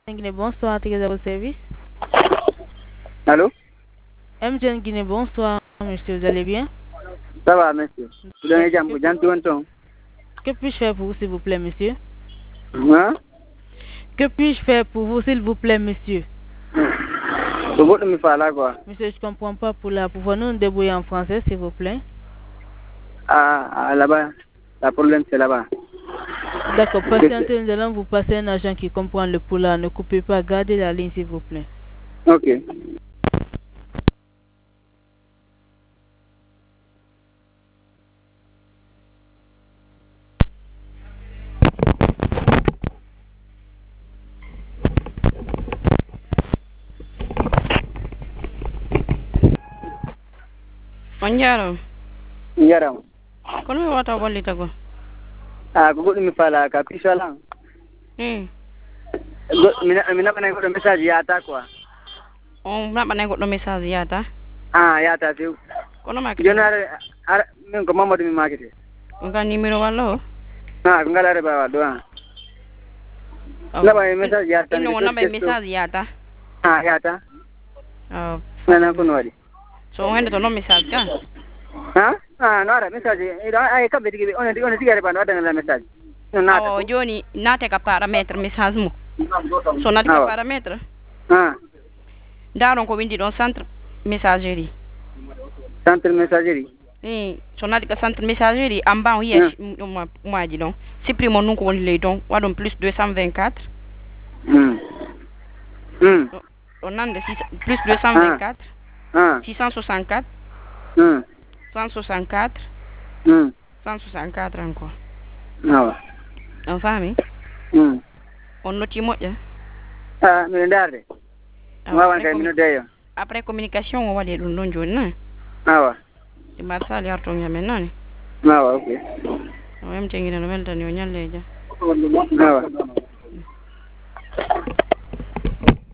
Guinée, bonsoir, très à votre service. Allô? MTN Guinée, bonsoir, monsieur, vous allez bien? Ça va, monsieur. Vous donnez jam, vous janté un ton. Que puis-je faire pour vous, s'il vous plaît, monsieur? Hein? Que puis-je faire pour vous, s'il vous plaît, monsieur? Vous me faire là, quoi. Monsieur, je ne comprends pas pour là. Pouvons-nous nous débrouiller en français, s'il vous plaît? Là-bas. Le problème, c'est là-bas. D'accord, patientez, nous allons vous passer un agent qui comprend le poula. Ne coupez pas, gardez la ligne, s'il vous plaît. Ok. Onjaro. Yaram. Kono mi wata gollita go. Ko goɗɗum mi faala ka pisolan. Mi naɓanay goɗɗo message yata quoi. On naɓanay goɗɗo message yata. Yata few. Kono makete. Joni ara min ko Mamadou mi makete. On ka numéro walla o? Ko ngalare bawa do naɓay message yata. Inno naɓay message yata. Yata. Nana ko no waɗi. So on hende to non message ka? No ara message ay kamɓe tigi on tigi are bano waddana message. Joni naate ka paramètre message mo. So naati ka paramètre. Ndaron ko windi ɗon centre messagerie. Centre messagerie. So naati ka centre messagerie en bas wiye umaji ɗon supprime on nun ko woni ley ɗon waɗon plus 224. Ɗon nande plus 224. 664. 164. 164 encore. On faami? On noti moƴƴa? Mbiɗa darde. Wawan kay mino deyo. Après communication o waɗi ɗum ɗon joni na? Awa. Ɗi mbaɗa sali arto ñamen nani? Awa, ok. O yamtengina no weltani o ñalleja. Awa.